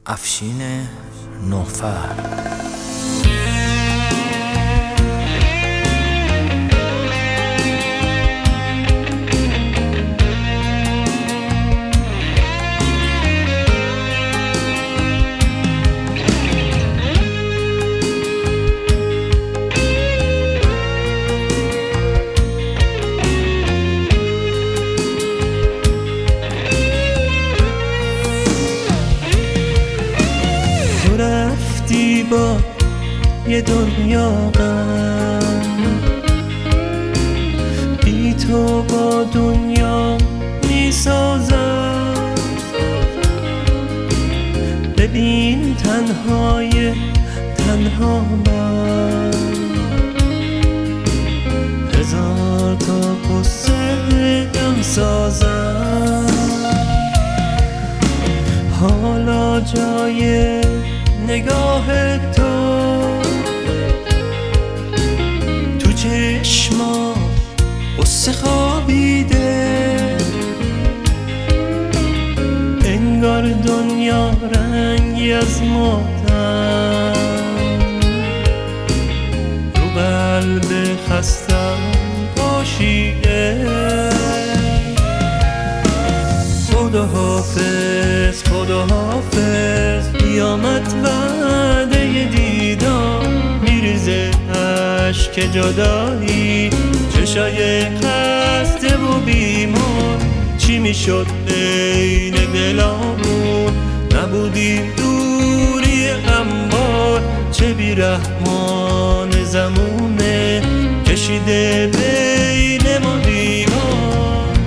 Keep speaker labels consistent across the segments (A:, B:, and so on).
A: افشین نوفر.
B: رفتی با یه دنیا غم، بی تو با دنیا میسازم. ببین تنهای تنها من، هزار تا قصه دم سازم. حالا جای نگاه تو چشما قصه خوابیده، انگار دنیا رنگی از ماتم رو قلب خستم پاشیده. خداحافظ خداحافظ، قیامت وعده دیدار، میریزه اشک جدایی، چشای خسته و بیمار. چی میشد بین دلامون، نبودیم دوری انبار. چه بیرحمان زمونه کشیده بین ما دیوار.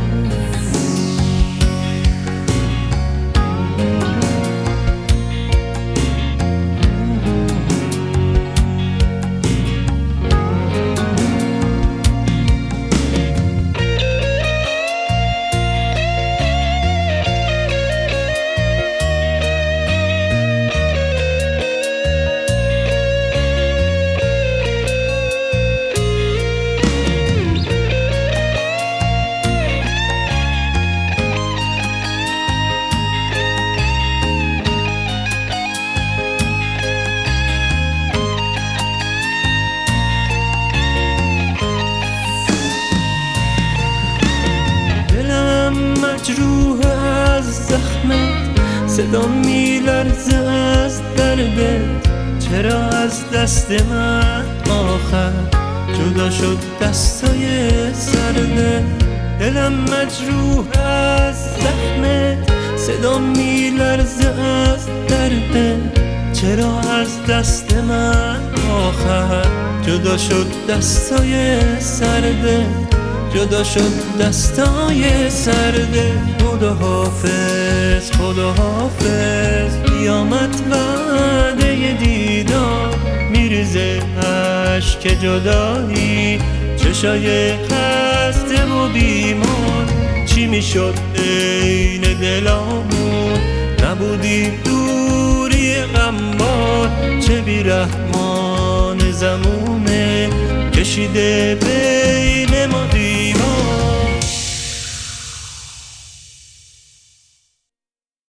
B: مجروح از زخمت، صدا میلرزه از دردت. چرا از دست من آخر جدا شد دستای سردت؟ دلم مجروح از زخمت، صدا میلرزه از دردت. چرا از دست من آخر جدا شد دستای سردت؟ جدا شد دستای سرده. خداحافظ خداحافظ، قیامت وعده دیدار، میریزه اشک جدایی، چشای خسته و بیمار. چی میشد بین دلامون، نبودیم دوری غمبار. چه بیرحمان زمونه کشیده بین ما